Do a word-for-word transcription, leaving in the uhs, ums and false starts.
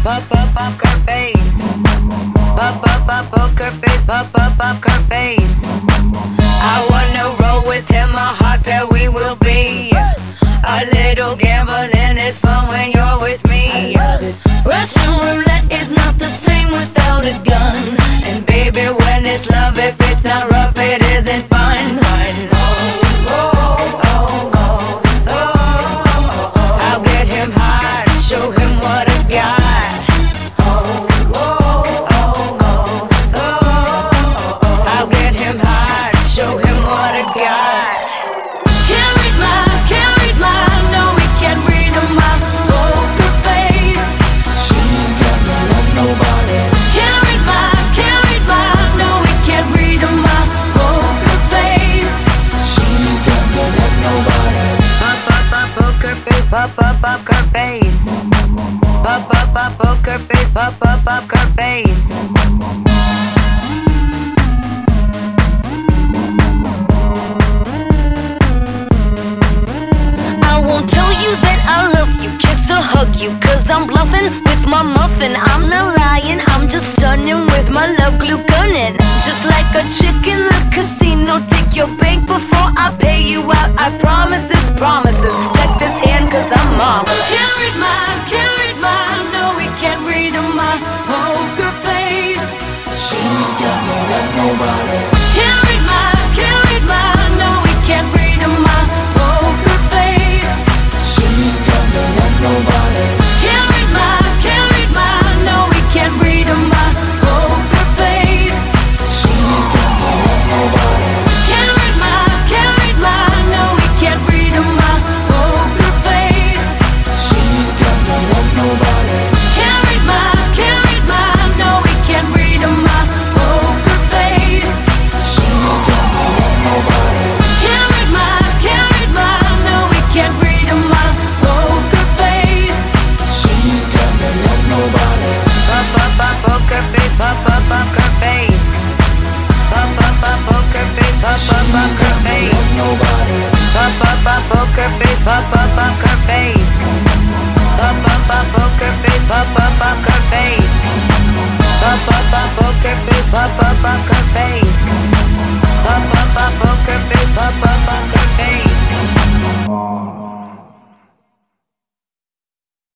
Pop up up her face. Pop up up poker face. Pop up up her face. I wanna roll with him, a hot pair we will be. A little gambling is fun when you're with me. Russian roulette is not the same without a gun. And baby, when it's love, if it's not rough, it isn't fun. fun. Oh, oh, oh, oh, oh, oh. I'll get him hard, show him what I got. Oh, oh, oh, oh, oh, oh. I'll get him hard, show him what I got. Can't read my, can't read my, no, we can't read my poker face. She's got no love, nobody. Can't read my, can't read my, no, we can't read my poker face. She's got no love, nobody. Pop up up poker face, pop up up her face. Pop up up poker face, pop up up her face. I won't tell you that I love you, kiss or hug you, cause I'm bluffing with my muffin. I'm not lying, I'm just stunning with my love glue gunning. Just like a chick in the casino, take your bank before I pay you out. I promise this promises, check this hand cause I'm marvelous. Can't read my, can't read my, no we can't read my poker face. She's got no love, nobody. Can't read my, can't read my, no we can't read my poker face. She's got no love, nobody. Can't read my, can't read my, no we can't read my poker face. She's got no love, nobody. Can't read my, can't read my, no we can't read my poker face. She's got no love, nobody. Can't read my, can't read my, no we can't read my poker face. She's got no love, nobody. Can't read my, can't read my, no we can't read my poker face. She's got no love, nobody. Pop up up poker face, pop up up her face. Pop up up poker face, pop up up her face. Nobody. Pop up up poker face, pop up up her face. Pop up up poker face, pop up up her face. Pop up up poker face, pop up up her face. Pop up up poker face, pop up up her face.